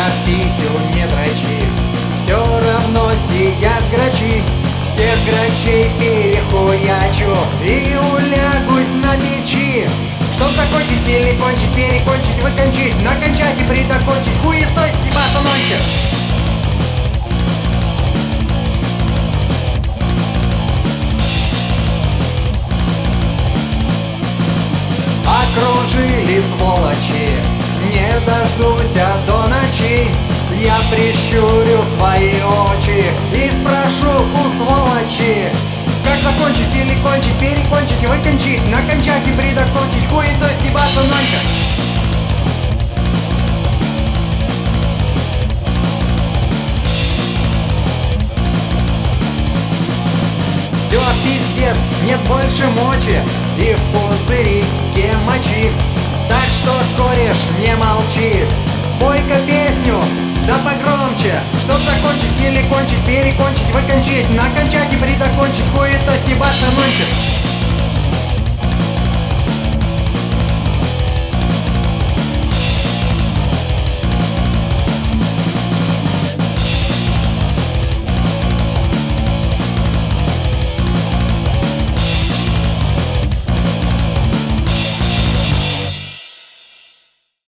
писю не дрочи, все равно сидят грачи. Всех грачей перехуячу и улягусь на печи. Чтоб закончить или кончить, перекончить, выкончить, накончать и придокончить, хуестой съебаться ночью. Окружили сволочи, не дождусь до ночи. Я прищурю свои очи и спрошу у сволочи: как закончить или кончить, перекончить, выкончить, накончать и придокончить, хуетой съебаться ночью. Все, пиздец, нет больше мочи и в пузырике мочи. Так что, кореш, не молчи, спой-ка песню, да погромче. Чтоб закончить или кончить, перекончить, выкончить, накончать и придокончить, хуетой съебаться ночью.